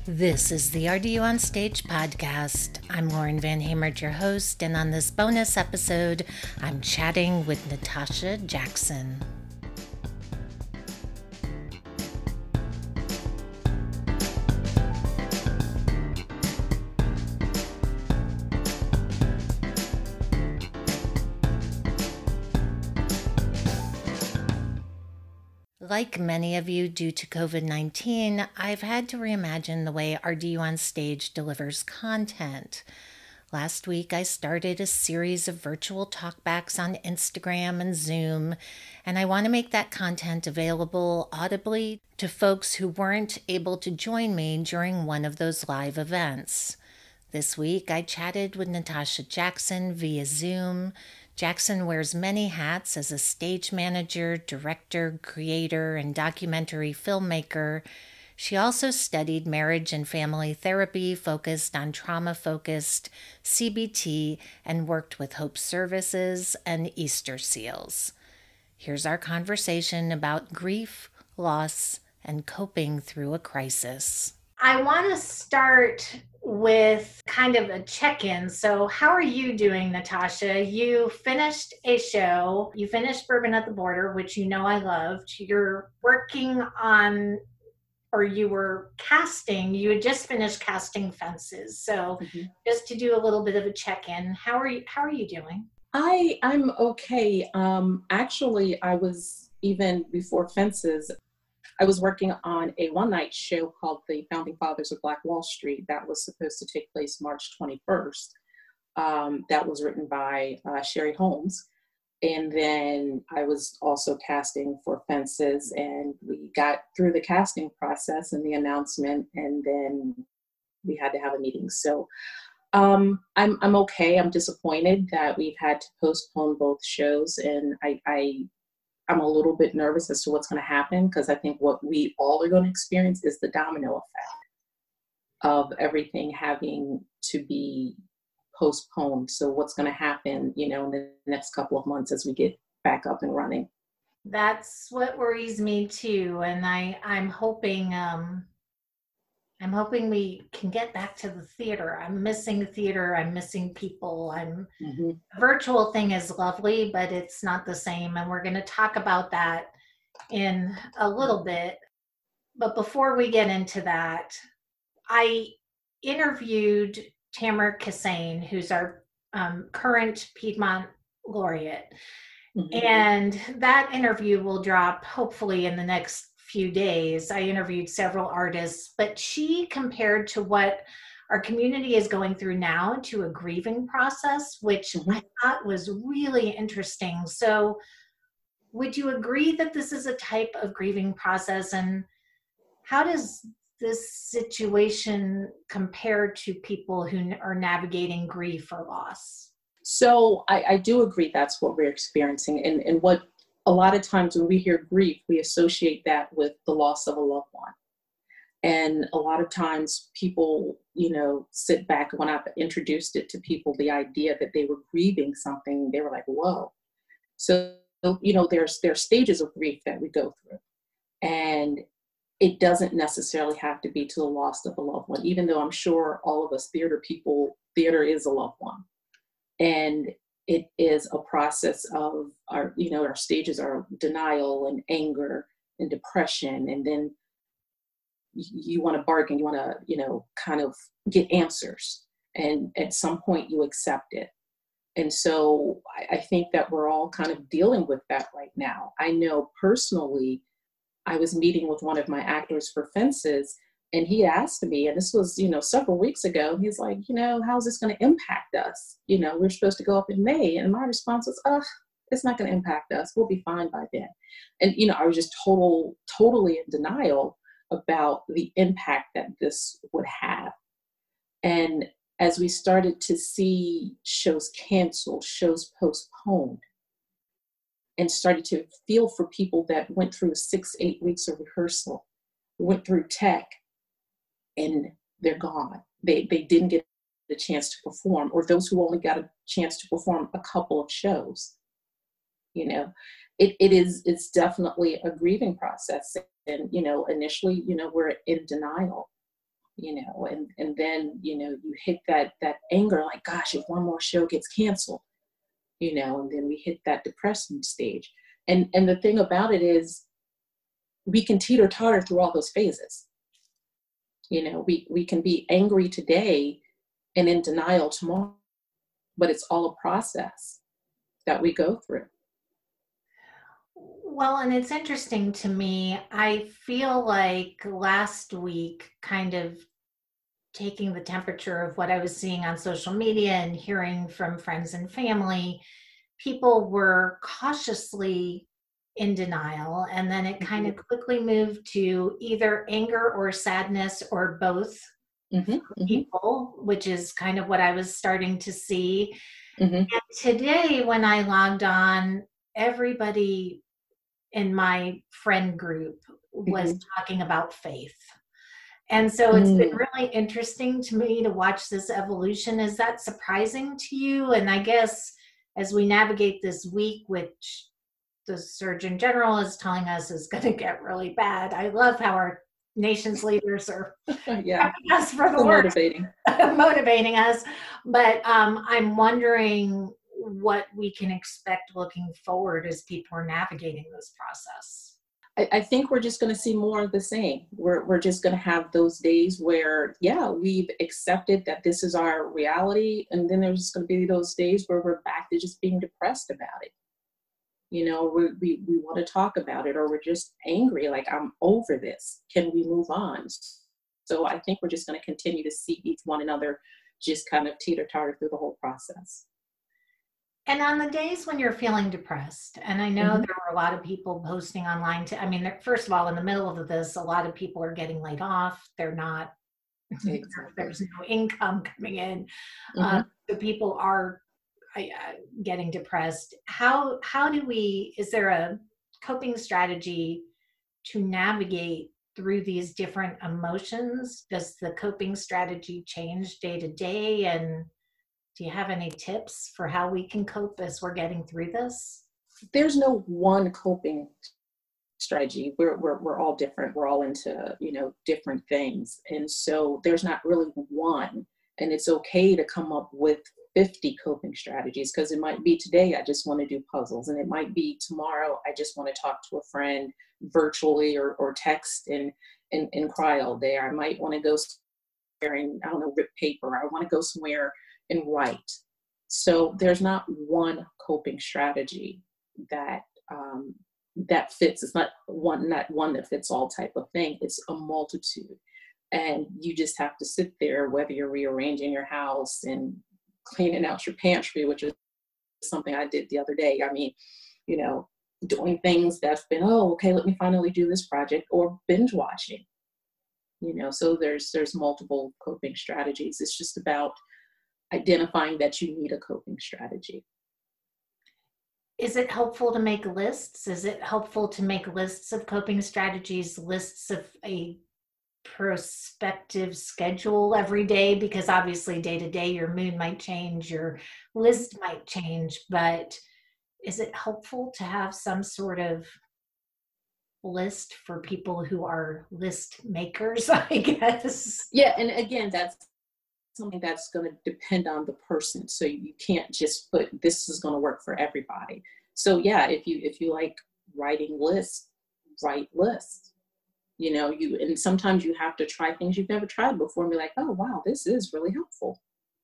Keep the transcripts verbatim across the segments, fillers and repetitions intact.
This is the Are You On Stage podcast. I'm Lauren Van Hamert, your host, and on this bonus episode, I'm chatting with Natasha Jackson. Like many of you, due to covid nineteen, I've had to reimagine the way Are You On Stage delivers content. Last week, I started a series of virtual talkbacks on Instagram and Zoom, and I want to make that content available audibly to folks who weren't able to join me during one of those live events. This week, I chatted with Natasha Jackson via Zoom. Jackson wears many hats as a stage manager, director, creator, and documentary filmmaker. She also studied marriage and family therapy, focused on trauma-focused C B T, and worked with Hope Services and Easter Seals. Here's our conversation about grief, loss, and coping through a crisis. I want to start with kind of a check-in. So how are you doing, Natasha? You finished a show. You finished Bourbon at the Border, which you know I loved. You're working on, or you were casting, you had just finished casting Fences. So mm-hmm. just to do a little bit of a check-in, how are you, how are you doing? I, I'm okay. Um, actually, I was, even before Fences, I was working on a one-night show called The Founding Fathers of Black Wall Street that was supposed to take place March twenty-first. Um, that was written by uh, Sherry Holmes. And then I was also casting for Fences, and we got through the casting process and the announcement, and then we had to have a meeting. So um, I'm I'm okay. I'm disappointed that we've had to postpone both shows, and I, I I'm a little bit nervous as to what's going to happen, because I think what we all are going to experience is the domino effect of everything having to be postponed. So what's going to happen, you know, in the next couple of months as we get back up and running. That's what worries me too. And I, I'm hoping, um, I'm hoping we can get back to the theater. I'm missing theater. I'm missing people. I'm mm-hmm. The virtual thing is lovely, but it's not the same. And we're going to talk about that in a little bit. But before we get into that, I interviewed Tamara Kissane, who's our um, current Piedmont laureate. Mm-hmm. And that interview will drop hopefully in the next few days. I interviewed several artists, but she compared to what our community is going through now to a grieving process, which mm-hmm. I thought was really interesting. So would you agree that this is a type of grieving process, and how does this situation compare to people who are navigating grief or loss? So I, I do agree that's what we're experiencing. And, and what a lot of times when we hear grief, we associate that with the loss of a loved one. And a lot of times people, you know, sit back. When I've introduced it to people, the idea that they were grieving something, they were like, whoa. So, you know, there's, there's stages of grief that we go through. And it doesn't necessarily have to be to the loss of a loved one, even though I'm sure all of us theater people, theater is a loved one. And it is a process of our, you know, our stages are denial and anger and depression. And then you, you want to bargain, you want to, you know, kind of get answers. And at some point you accept it. And so I, I think that we're all kind of dealing with that right now. I know personally, I was meeting with one of my actors for Fences, and he asked me, and this was, you know, several weeks ago, he's like, you know, how's this going to impact us? You know, we're supposed to go up in May. And my response was, oh, it's not going to impact us. We'll be fine by then. And, you know, I was just total, totally in denial about the impact that this would have. And as we started to see shows canceled, shows postponed, and started to feel for people that went through six, eight weeks of rehearsal, went through tech, and they're gone. They they didn't get the chance to perform, or those who only got a chance to perform a couple of shows. You know, it, it is, it's definitely a grieving process. And, you know, initially, you know, we're in denial. you know, and, and then, you know, you hit that, that anger, like, gosh, if one more show gets canceled, you know, and then we hit that depressing stage. And, and the thing about it is we can teeter totter through all those phases. You know, we, we can be angry today and in denial tomorrow, but it's all a process that we go through. Well, and it's interesting to me. I feel like last week, kind of taking the temperature of what I was seeing on social media and hearing from friends and family, people were cautiously in denial. And then it kind of quickly moved to either anger or sadness or both mm-hmm, for people, mm-hmm. which is kind of what I was starting to see. Mm-hmm. And today, when I logged on, everybody in my friend group was mm-hmm. talking about faith. And so it's mm. been really interesting to me to watch this evolution. Is that surprising to you? And I guess as we navigate this week, which the Surgeon General is telling us is going to get really bad. I love how our nation's leaders are yeah. us for the so worst, motivating. motivating us. But um, I'm wondering what we can expect looking forward as people are navigating this process. I, I think we're just going to see more of the same. We're, we're just going to have those days where, yeah, we've accepted that this is our reality. And then there's going to be those days where we're back to just being depressed about it. You know, we, we, we want to talk about it, or we're just angry, like, I'm over this. Can we move on? So I think we're just going to continue to see each one another just kind of teeter-totter through the whole process. And on the days when you're feeling depressed, and I know mm-hmm. there were a lot of people posting online, to, I mean, first of all, in the middle of this, a lot of people are getting laid off. They're not, exactly. There's no income coming in. Mm-hmm. Uh, so people are uh, getting depressed. How, how do we, is there a coping strategy to navigate through these different emotions? Does the coping strategy change day to day? And do you have any tips for how we can cope as we're getting through this? There's no one coping strategy. We're, we're, we're all different. We're all into, you know, different things. And so there's not really one. And it's okay to come up with fifty coping strategies, because it might be today I just want to do puzzles, and it might be tomorrow I just want to talk to a friend virtually or, or text and, and, and cry all day. I might want to go somewhere and, I don't know, rip paper. I want to go somewhere and write. So there's not one coping strategy that um, that fits. It's not one, not one that fits all type of thing. It's a multitude. And you just have to sit there, whether you're rearranging your house and cleaning out your pantry, which is something I did the other day. I mean, you know, doing things that's been, oh, okay, let me finally do this project, or binge watching, you know, so there's, there's multiple coping strategies. It's just about identifying that you need a coping strategy. Is it helpful to make lists? Is it helpful to make lists of coping strategies, lists of a prospective schedule every day? Because obviously day to day your mood might change, your list might change, but is it helpful to have some sort of list for people who are list makers, I guess? Yeah, and again, that's something that's going to depend on the person. So you can't just put, this is going to work for everybody. So yeah, if you, if you like writing lists, write lists, you know, you, and sometimes you have to try things you've never tried before and be like, oh, wow, this is really helpful.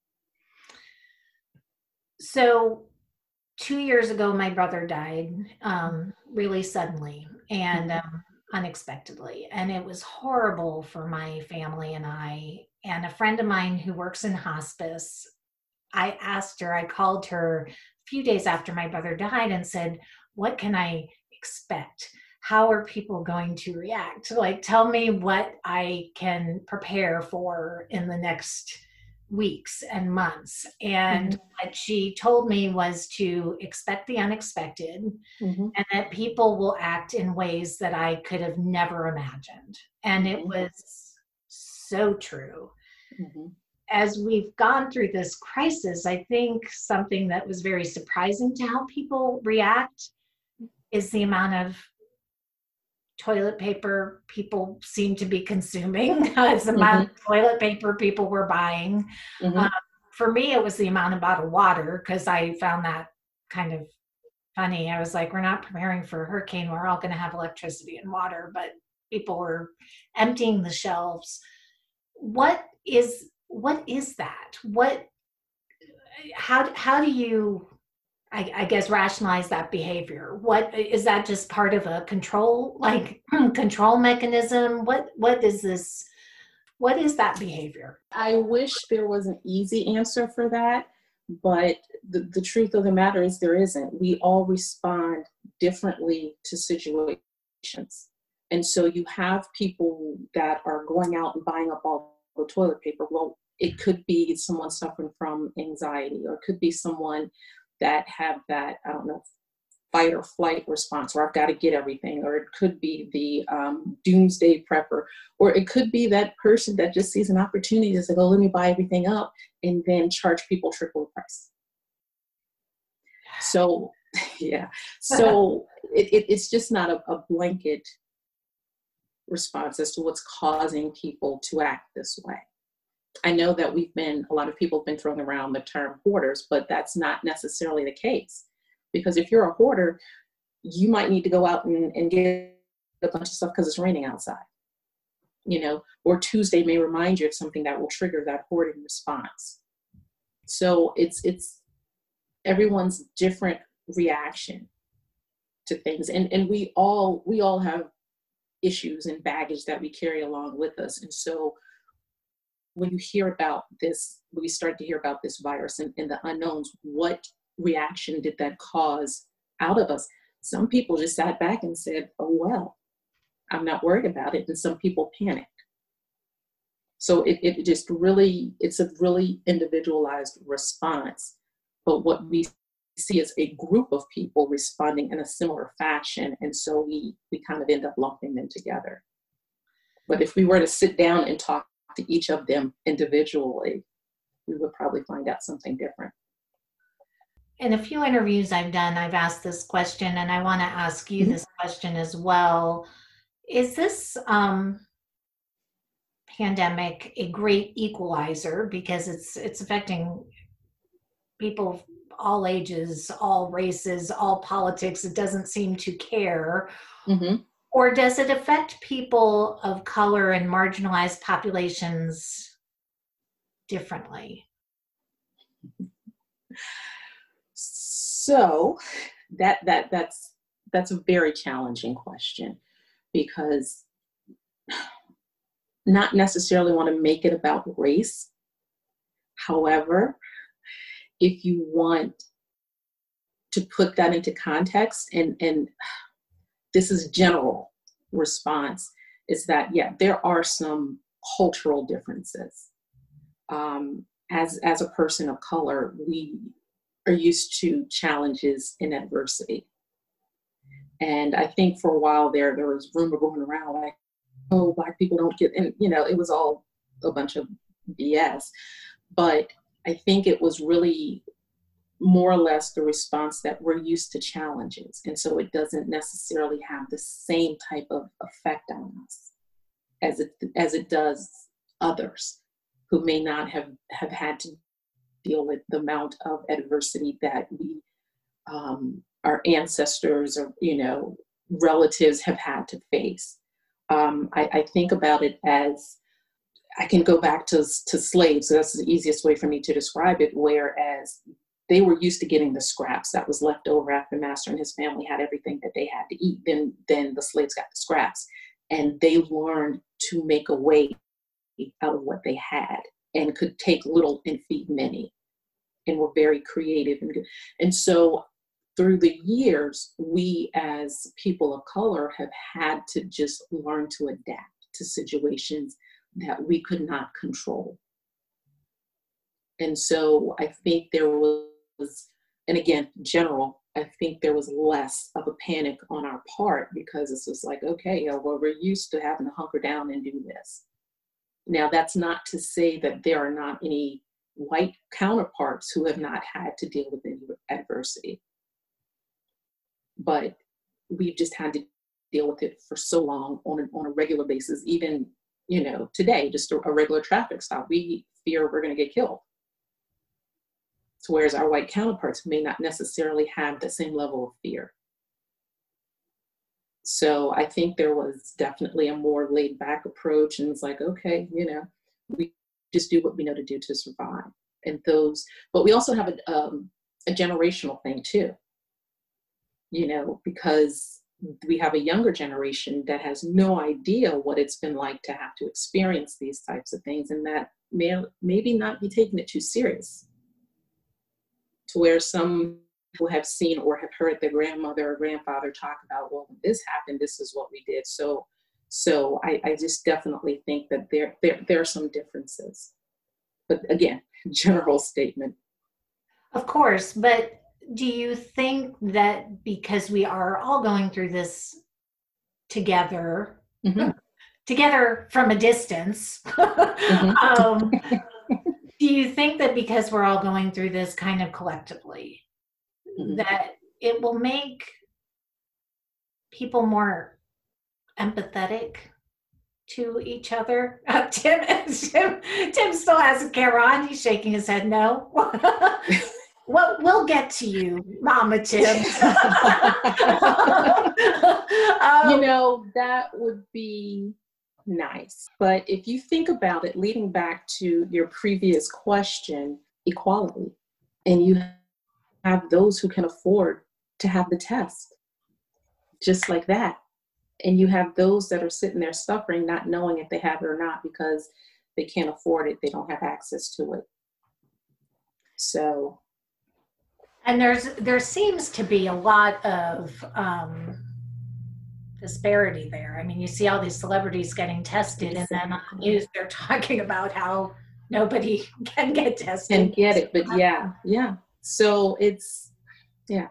So two years ago, my brother died um, really suddenly and um, unexpectedly. And it was horrible for my family and I. And a friend of mine who works in hospice, I asked her, I called her a few days after my brother died and said, what can I expect? How are people going to react? Like, tell me what I can prepare for in the next weeks and months. And mm-hmm. what she told me was to expect the unexpected, mm-hmm. and that people will act in ways that I could have never imagined. And mm-hmm. it was so true. Mm-hmm. As we've gone through this crisis, I think something that was very surprising to how people react is the amount of toilet paper people seem to be consuming. It's the amount Mm-hmm. of toilet paper people were buying. Mm-hmm. Um, for me, it was the amount of bottled water, because I found that kind of funny. I was like, we're not preparing for a hurricane. We're all going to have electricity and water, but people were emptying the shelves. What is what is that? What how how do you I, I guess rationalize that behavior? What is that, just part of a control, like control mechanism? What what is this? What is that behavior? I wish there was an easy answer for that, but the, the truth of the matter is there isn't. We all respond differently to situations. And so you have people that are going out and buying up all the toilet paper. Well, it could be someone suffering from anxiety, or it could be someone that have that, I don't know, fight or flight response, or I've got to get everything, or it could be the um, doomsday prepper, or it could be that person that just sees an opportunity to say, oh, let me buy everything up and then charge people triple the price. So, yeah, so it, it, it's just not a, a blanket response as to what's causing people to act this way. I know that we've been, a lot of people have been throwing around the term hoarders, but that's not necessarily the case. Because if you're a hoarder, you might need to go out and, and get a bunch of stuff because it's raining outside, you know, or Tuesday may remind you of something that will trigger that hoarding response. So it's, it's everyone's different reaction to things. And, and we all, we all have issues and baggage that we carry along with us. And so when you hear about this, when we start to hear about this virus and, and the unknowns, what reaction did that cause out of us? Some people just sat back and said, oh, well, I'm not worried about it. And some people panicked. So it, it just really, it's a really individualized response. But what we see is a group of people responding in a similar fashion. And so we, we kind of end up lumping them together. But if we were to sit down and talk to each of them individually, we would probably find out something different. In a few interviews I've done, I've asked this question, and I want to ask you mm-hmm. this question as well. Is this um, pandemic a great equalizer, because it's it's affecting people of all ages, all races, all politics? It doesn't seem to care. Mm-hmm. Or does it affect people of color and marginalized populations differently? So that that that's that's a very challenging question, because not necessarily want to make it about race. However, if you want to put that into context, and and this is general response, is that yeah, there are some cultural differences. Um, as as a person of color, we are used to challenges and adversity. And I think for a while there, there was rumor going around like, oh, Black people don't get, and you know, it was all a bunch of B S. But I think it was really more or less the response that we're used to challenges. And so it doesn't necessarily have the same type of effect on us as it, as it does others who may not have, have had to deal with the amount of adversity that we, um, our ancestors or, you know, relatives have had to face. Um, I, I think about it as, I can go back to, to slaves. So that's the easiest way for me to describe it. Whereas they were used to getting the scraps that was left over after master and his family had everything that they had to eat. Then, then the slaves got the scraps, and they learned to make a way out of what they had and could take little and feed many, and were very creative. And, and so through the years, we as people of color have had to just learn to adapt to situations that we could not control. And so I think there was, and again, general, I think there was less of a panic on our part, because it's just like, okay, well, we're used to having to hunker down and do this. Now, that's not to say that there are not any white counterparts who have not had to deal with any adversity. But we've just had to deal with it for so long on a, on a regular basis, even, you know, today, just a, a regular traffic stop, we fear we're going to get killed. So whereas our white counterparts may not necessarily have the same level of fear. So I think there was definitely a more laid back approach, and it's like, okay, you know, we just do what we know to do to survive. And those, but we also have a, um, a generational thing too, you know, because we have a younger generation that has no idea what it's been like to have to experience these types of things, and that may maybe not be taking it too serious, to where some people have seen or have heard their grandmother or grandfather talk about, well, when this happened, this is what we did. So, so I, I just definitely think that there, there, there are some differences. But again, general statement. Of course, but do you think that because we are all going through this together, mm-hmm. together from a distance, mm-hmm. um, do you think that because we're all going through this kind of collectively, mm-hmm. that it will make people more empathetic to each other? Uh, Tim, Tim, Tim still has a camera on. He's shaking his head no. Well, we'll get to you, Mama Tim. um, you know, that would be nice. But if you think about it, leading back to your previous question, equality, and you have those who can afford to have the test, just like that. And you have those that are sitting there suffering, not knowing if they have it or not because they can't afford it. They don't have access to it. So. And there's there seems to be a lot of um, disparity there. I mean, you see all these celebrities getting tested, and then on the news they're talking about how nobody can get tested. And get it, but yeah, yeah. So it's, yeah.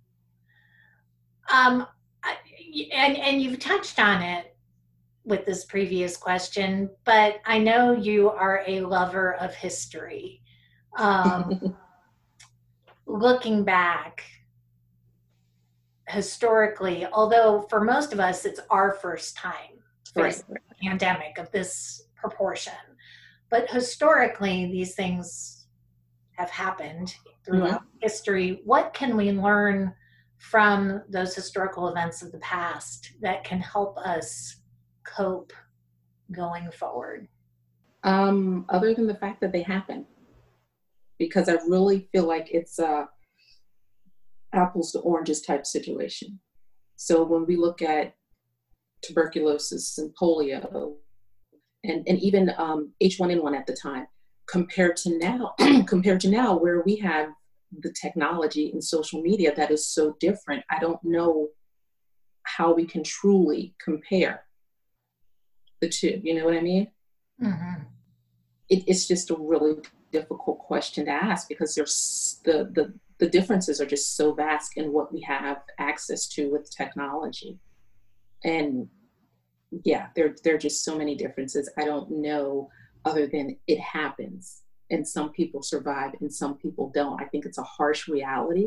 Um, and and you've touched on it with this previous question, but I know you are a lover of history. Um, looking back historically, although for most of us it's our first time facing right. a pandemic of this proportion, but historically these things have happened throughout mm-hmm. history. What can we learn from those historical events of the past that can help us cope going forward? Um, other than the fact that they happen. Because I really feel like it's a apples to oranges type situation. So when we look at tuberculosis and polio and, and even um, H one N one at the time, compared to now, compared to now where we have the technology and social media that is so different, I don't know how we can truly compare the two. You know what I mean? Mm-hmm. It, it's just a really difficult question to ask because there's the, the the differences are just so vast in what we have access to with technology. And yeah, there, there are just so many differences. I don't know other than it happens and some people survive and some people don't. I think it's a harsh reality,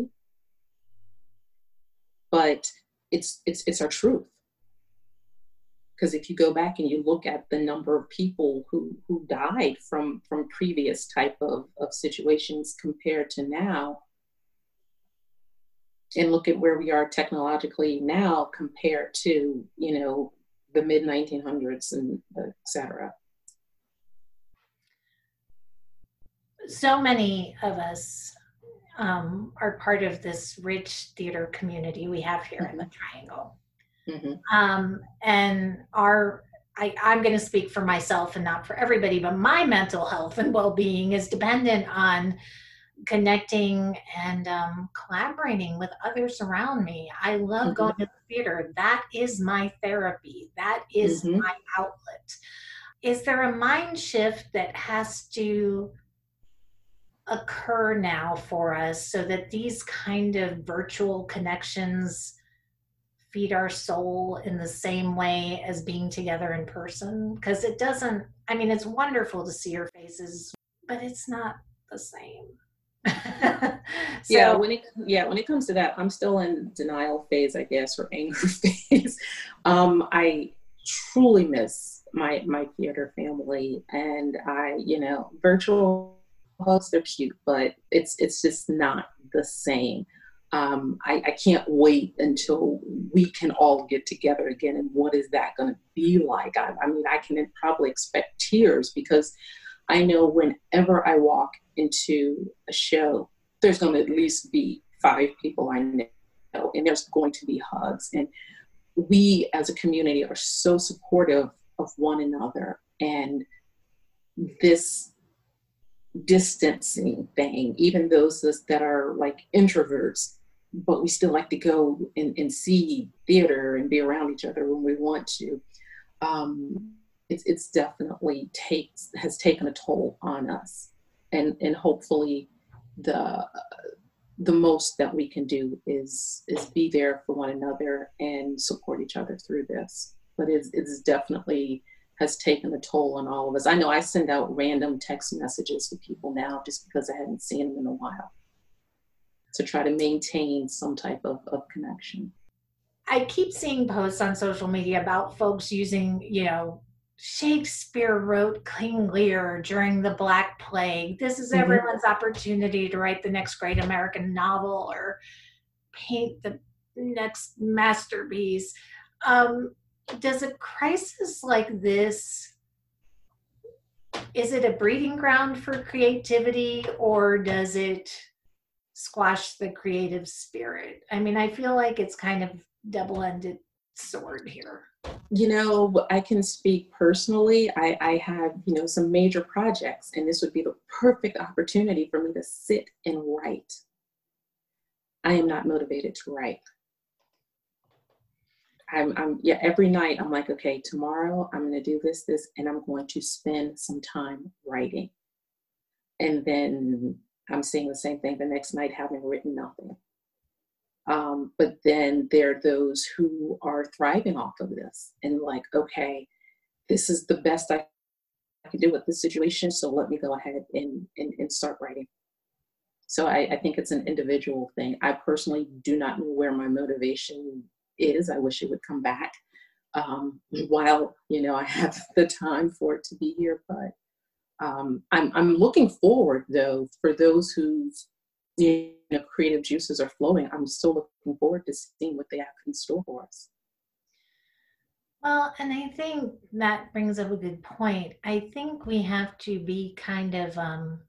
but it's it's it's our truth. Because if you go back and you look at the number of people who, who died from, from previous type of, of situations compared to now, and look at where we are technologically now compared to, you know, the mid nineteen hundreds and et cetera. So many of us um, are part of this rich theater community we have here mm-hmm. in the Triangle. Mm-hmm. Um, and our, I, I'm going to speak for myself and not for everybody, but my mental health and well-being is dependent on connecting and um, collaborating with others around me. I love mm-hmm. going to the theater. That is my therapy. That is mm-hmm. my outlet. Is there a mind shift that has to occur now for us so that these kind of virtual connections feed our soul in the same way as being together in person? Because it doesn't, I mean, it's wonderful to see your faces, but it's not the same. so, yeah, when it yeah when it comes to that, I'm still in denial phase, I guess, or anger phase. Um, I truly miss my my theater family, and I, you know, virtual hugs, they're cute, but it's it's just not the same. Um, I, I can't wait until we can all get together again, and what is that going to be like? I, I mean, I can probably expect tears because I know whenever I walk into a show, there's going to at least be five people I know, and there's going to be hugs. And we as a community are so supportive of one another. And this distancing thing, even those that are like introverts, but we still like to go and, and see theater and be around each other when we want to. Um, it's, it's definitely takes has taken a toll on us, and and hopefully the the most that we can do is is be there for one another and support each other through this. But it's it's definitely has taken a toll on all of us. I know I send out random text messages to people now just because I hadn't seen them in a while, to try to maintain some type of, of connection. I keep seeing posts on social media about folks using, you know, Shakespeare wrote King Lear during the Black Plague. This is Mhm. everyone's opportunity to write the next great American novel or paint the next masterpiece. Um, does a crisis like this, is it a breeding ground for creativity, or does it squash the creative spirit? I mean, I feel like it's kind of double-ended sword here. You know, I can speak personally. I, I have, you know, some major projects, and this would be the perfect opportunity for me to sit and write. I am not motivated to write. I'm, I'm, yeah, every night I'm like, okay, tomorrow I'm going to do this, this, and I'm going to spend some time writing. And then I'm saying the same thing the next night, having written nothing. Um, but then there are those who are thriving off of this and like, okay, this is the best I can do with this situation, so let me go ahead and, and, and start writing. So I, I think it's an individual thing. I personally do not know where my motivation is. I wish it would come back um, while, you know, I have the time for it to be here. But um, I'm, I'm looking forward, though, for those whose, you know, creative juices are flowing. I'm still looking forward to seeing what they have in store for us. Well, and I think that brings up a good point. I think we have to be kind of um,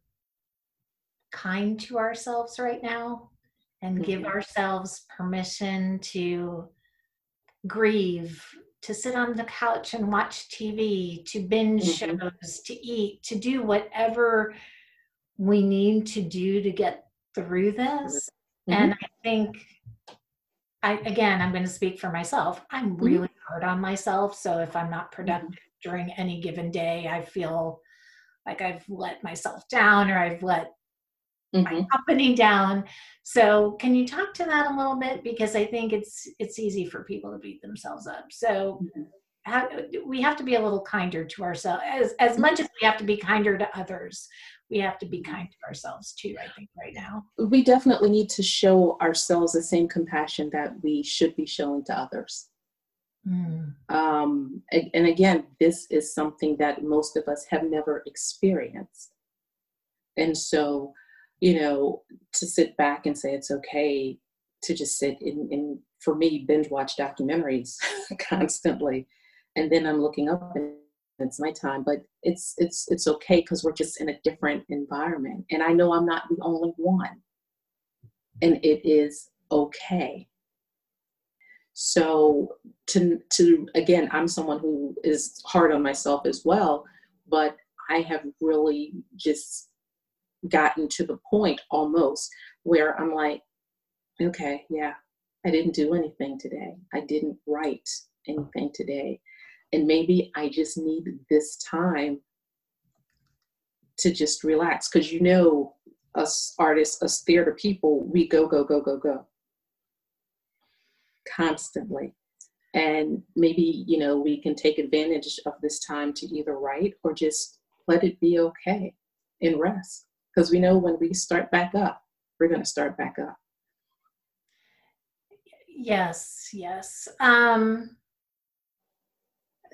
kind to ourselves right now and give Mhm. ourselves permission to grieve, to sit on the couch and watch T V, to binge Mhm. shows, to eat, to do whatever we need to do to get through this. And Mhm. I think, I again, I'm going to speak for myself. I'm Mhm. really hard on myself. So if I'm not productive Mhm. during any given day, I feel like I've let myself down or I've let my Mhm. company down. So can you talk to that a little bit? Because I think it's it's easy for people to beat themselves up. So Mhm. how, we have to be a little kinder to ourselves. As as Mhm. much as we have to be kinder to others, we have to be Mhm. kind to ourselves too, I think, right now. We definitely need to show ourselves the same compassion that we should be showing to others. Mm. Um, a- and again, this is something that most of us have never experienced. And so, you know, to sit back and say it's okay to just sit in, in for me, binge watch documentaries constantly. And then I'm looking up and it's nighttime, but it's it's it's okay because we're just in a different environment. And I know I'm not the only one. And it is okay. So to to again, I'm someone who is hard on myself as well, but I have really just gotten to the point almost where I'm like, okay, yeah, I didn't do anything today. I didn't write anything today. And maybe I just need this time to just relax. Because you know, us artists, us theater people, we go, go, go, go, go constantly. And maybe, you know, we can take advantage of this time to either write or just let it be okay and rest. Because we know when we start back up, we're going to start back up. Yes, yes. Um,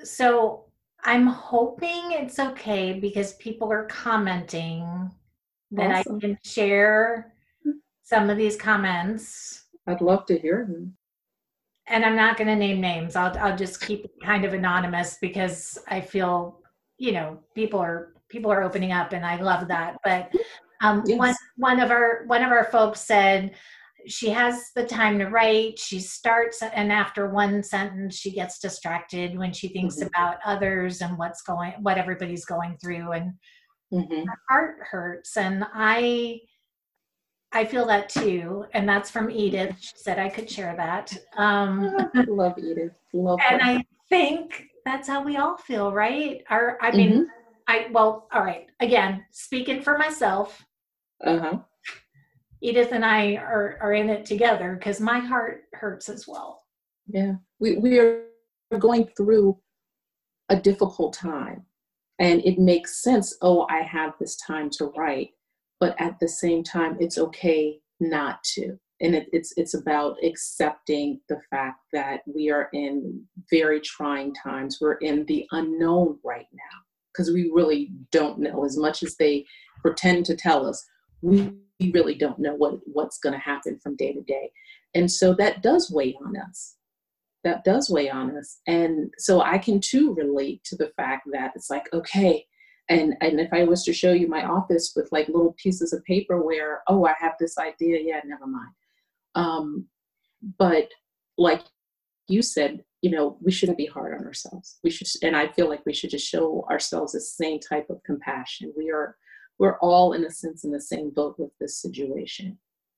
So I'm hoping it's okay because people are commenting that I Awesome. can share some of these comments. I'd love to hear them. And I'm not going to name names. I'll I'll just keep it kind of anonymous because I feel, you know, people are people are opening up, and I love that. But um, one Yes. one of our one of our folks said she has the time to write. She starts, and after one sentence, she gets distracted when she thinks Mm-hmm. about others and what's going, what everybody's going through, and Mm-hmm. her heart hurts. And I I feel that too, and that's from Edith. She said I could share that. Um, Ah, love Edith. Love and her. I think that's how we all feel, right? Our, I mean, Mm-hmm. I, well, all right. Again, speaking for myself, Uh-huh. Edith and I are, are in it together because my heart hurts as well. Yeah. We we are going through a difficult time. And it makes sense, oh, I have this time to write. But at the same time, it's okay not to. And it, it's it's about accepting the fact that we are in very trying times. We're in the unknown right now because we really don't know. As much as they pretend to tell us, we really don't know what, what's going to happen from day to day. And so that does weigh on us. That does weigh on us. And so I can too relate to the fact that it's like, okay, and and if I was to show you my office with like little pieces of paper where, oh, I have this idea, yeah, never mind. Um, but like you said, you know, we shouldn't be hard on ourselves. We should, and I feel like we should just show ourselves the same type of compassion. We are, we're all in a sense in the same boat with this situation.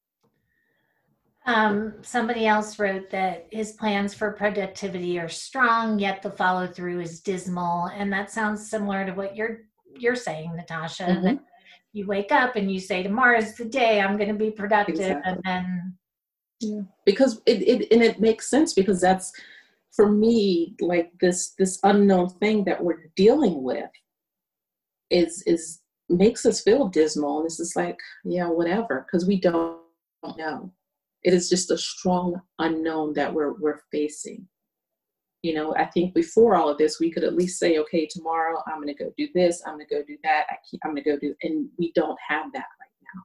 Um, somebody else wrote that his plans for productivity are strong, yet the follow through is dismal. And that sounds similar to what you're you're saying, Natasha, that Mm-hmm. you wake up and you say, tomorrow's the day I'm going to be productive. And Exactly. then, Yeah. Because it, it and it makes sense because that's for me like this this unknown thing that we're dealing with is is makes us feel dismal, and it's just like, yeah, whatever, because we don't know. It is just a strong unknown that we're we're facing. You know, I think before all of this, we could at least say, okay, tomorrow I'm going to go do this, I'm going to go do that, I keep, I'm going to go do, and we don't have that right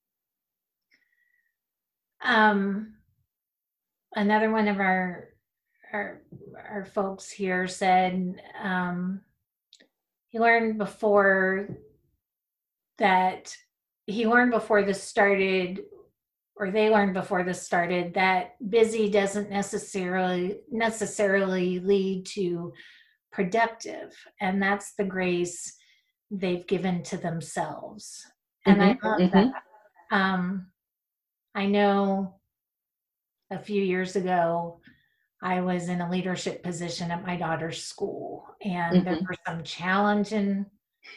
um, another one of our our, our folks here said um, he learned before that he learned before this started, or they learned before this started, that busy doesn't necessarily necessarily lead to productive, and that's the grace they've given to themselves. now. And I love Mm-hmm, that. mm-hmm, um, I know a few years ago I was in a leadership position at my daughter's school, and there mm-hmm, were some challenging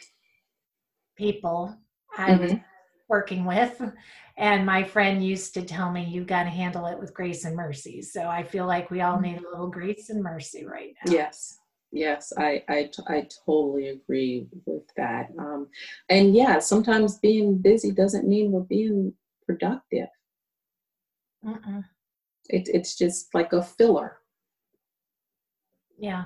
people I was mm-hmm. working with. And my friend used to tell me, you've got to handle it with grace and mercy. So I feel like we all need a little grace and mercy right now. Yes, yes, I, I, I totally agree with that. Um, and yeah, sometimes being busy doesn't mean we're being productive. Mm-mm. It, it's just like a filler. Yeah.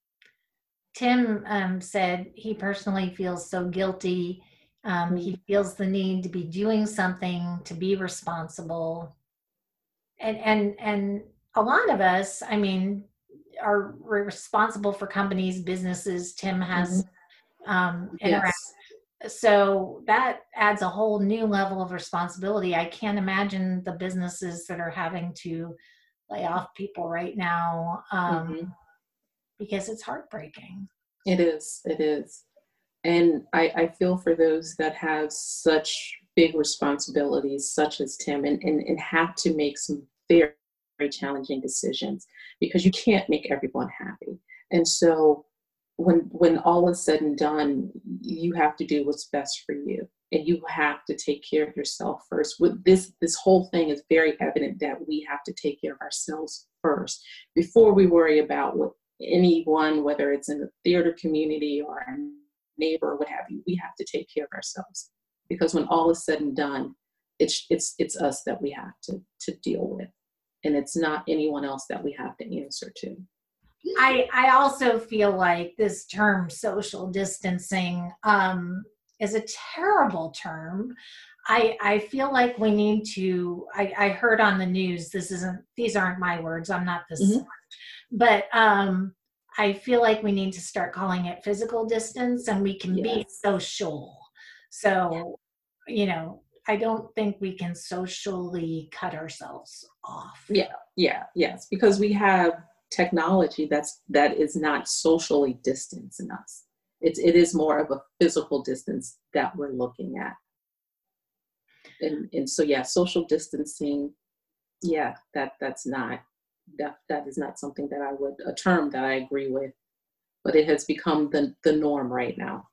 Tim um, said he personally feels so guilty. Um, Mm-hmm. he feels the need to be doing something, to be responsible. And, and, and a lot of us, I mean, are responsible for companies, businesses. Tim has um, interact. Yes. So that adds a whole new level of responsibility. I can't imagine the businesses that are having to lay off people right now, um, Mm-hmm. because it's heartbreaking. It is, it is. And I, I feel for those that have such big responsibilities, such as Tim, and, and, and have to make some very, very challenging decisions because you can't make everyone happy. And so when when all is said and done, you have to do what's best for you. And you have to take care of yourself first. With this, this whole thing is very evident that we have to take care of ourselves first before we worry about what anyone, whether it's in the theater community or a neighbor or what have you. We have to take care of ourselves because when all is said and done, it's it's it's us that we have to to deal with, and it's not anyone else that we have to answer to. I I also feel like this term social distancing um, is a terrible term. I I feel like we need to. I, I heard on the news. This isn't. These aren't my words. I'm not this. Hmm. But um, I feel like we need to start calling it physical distance, and we can be Yes. social. So, you know, I don't think we can socially cut ourselves off. Yeah, yeah, yes, because we have technology that's that is not socially distancing us. It's it is more of a physical distance that we're looking at. And and so yeah, social distancing, yeah, that that's not that that is not something that I would a term that I agree with, but it has become the the norm right now.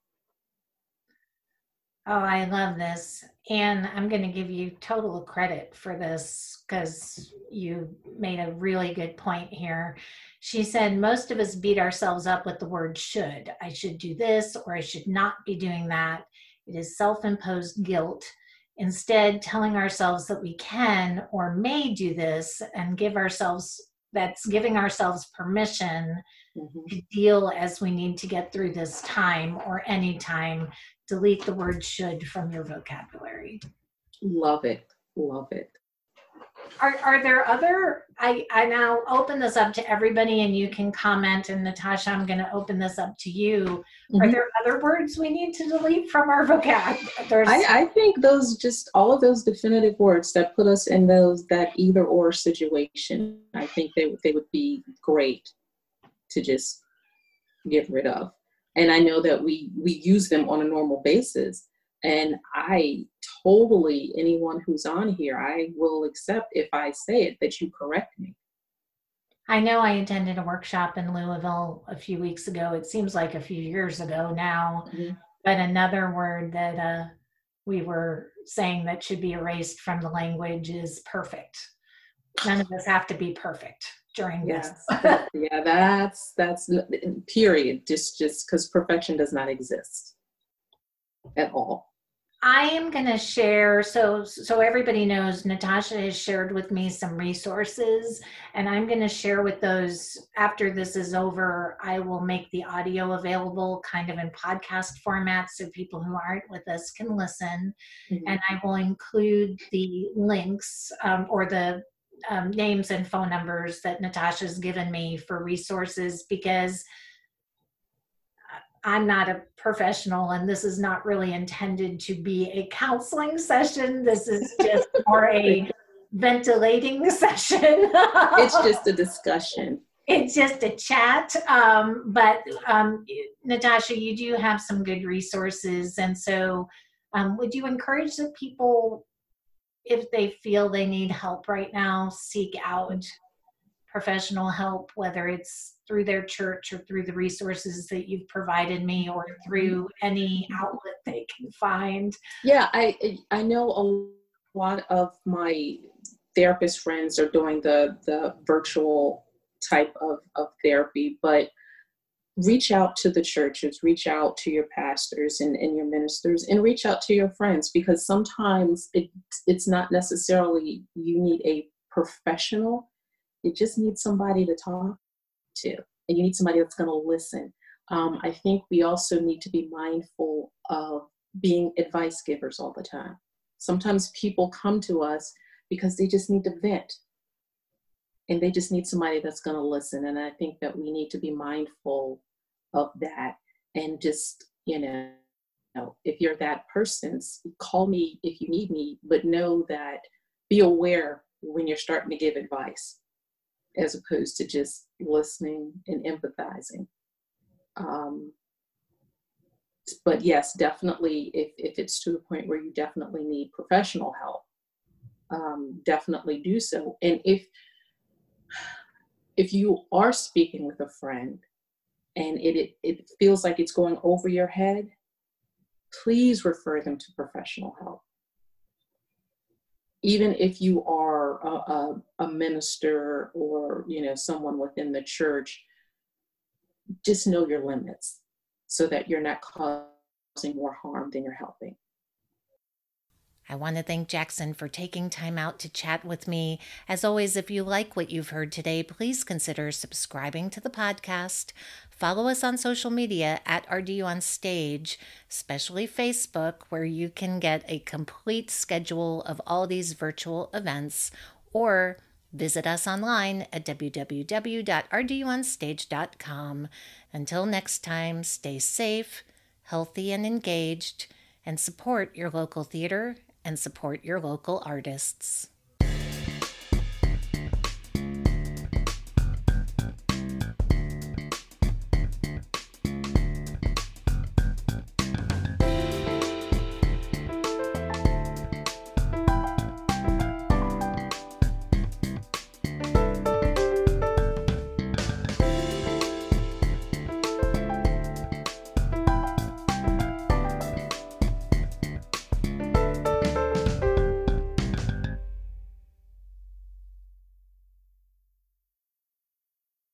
Oh, I love this. And I'm going to give you total credit for this because you made a really good point here. She said, most of us beat ourselves up with the word should. I should do this or I should not be doing that. It is self imposed guilt. Instead, telling ourselves that we can or may do this and give ourselves that's giving ourselves permission Mhm. to deal as we need to get through this time or any time. Delete the word should from your vocabulary. Love it, love it. Are, are there other, I, I now open this up to everybody and you can comment, and Natasha, I'm going to open this up to you. Are Mhm. there other words we need to delete from our vocab? There's, I, I think those just all of those definitive words that put us in those that either or situation, I think they would they would be great to just get rid of. And I know that we we use them on a normal basis. And I totally anyone who's on here, I will accept if I say it that you correct me. I know I attended a workshop in Louisville a few weeks ago. It seems like a few years ago now, Mhm. but another word that uh, we were saying that should be erased from the language is perfect. None of us have to be perfect during this. Yes, that, yeah, that's that's period. Just just because perfection does not exist at all. I am going to share, so so everybody knows Natasha has shared with me some resources, and I'm going to share with those after this is over. I will make the audio available kind of in podcast format so people who aren't with us can listen, Mhm. and I will include the links um, or the um, names and phone numbers that Natasha's given me for resources, because I'm not a professional and this is not really intended to be a counseling session. This is just more a ventilating session. It's just a discussion. It's just a chat. Um, but um, Natasha, you do have some good resources. And so um, would you encourage the people, if they feel they need help right now, seek out professional help, whether it's through their church or through the resources that you've provided me or through any outlet they can find? Yeah, I I know a lot of my therapist friends are doing the the virtual type of, of therapy, but reach out to the churches, reach out to your pastors and, and your ministers, and reach out to your friends, because sometimes it, it's not necessarily you need a professional. You just need somebody to talk to, and you need somebody that's going to listen. Um, I think we also need to be mindful of being advice givers all the time. Sometimes people come to us because they just need to vent, and they just need somebody that's going to listen. And I think that we need to be mindful of that, and just, you know, if you're that person, call me if you need me, but know that, be aware when you're starting to give advice, as opposed to just listening and empathizing. Um, but yes, definitely, if, if it's to the point where you definitely need professional help, um, definitely do so. And if if you are speaking with a friend and it, it, it feels like it's going over your head, please refer them to professional help. Even if you are a, a, a minister or, you know, someone within the church, just know your limits so that you're not causing more harm than you're helping. I want to thank Jackson for taking time out to chat with me. As always, if you like what you've heard today, please consider subscribing to the podcast. Follow us on social media at R D U On Stage, especially Facebook, where you can get a complete schedule of all these virtual events, or visit us online at w w w dot r d u on stage dot com. Until next time, stay safe, healthy, and engaged, and support your local theater and support your local artists.